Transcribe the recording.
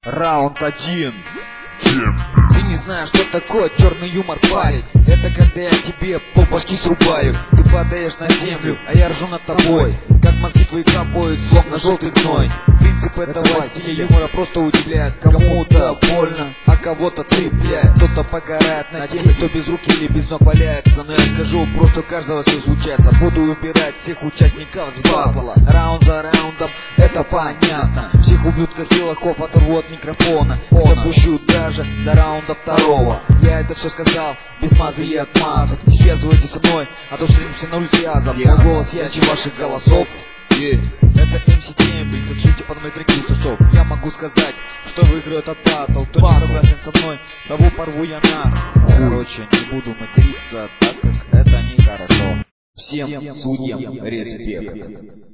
Раунд 1. Ты не знаешь, что такое черный юмор, парень. Это когда я тебе полбашки срубаю. Ты падаешь на землю, а я ржу над тобой. Как мозги твои капают, словно желтый гной. Принцип этого стиля юмора просто удивляет. Кому-то больно, а кого-то цепляет. Кто-то погорает на теме, кто без руки или без ног валяется. Но я скажу, просто у каждого все случается. Буду убирать всех участников с батла. Раунд за раундом, это понятно. Всех ублюдков и лохов оторву от микрофона. Допущу даже до раунда второго. Я это все сказал, без мазы и отмазок. Не связывайтесь со мной, а то встретимся на улице Азов. Мой голос ярче ваших голосов. Это MC Тембрик, закройте под мои треки часов. Я могу сказать, что выиграю этот батл. Кто не согласен со мной, того порву я на. Короче, не буду материться, так как это нехорошо. Всем судьям респект.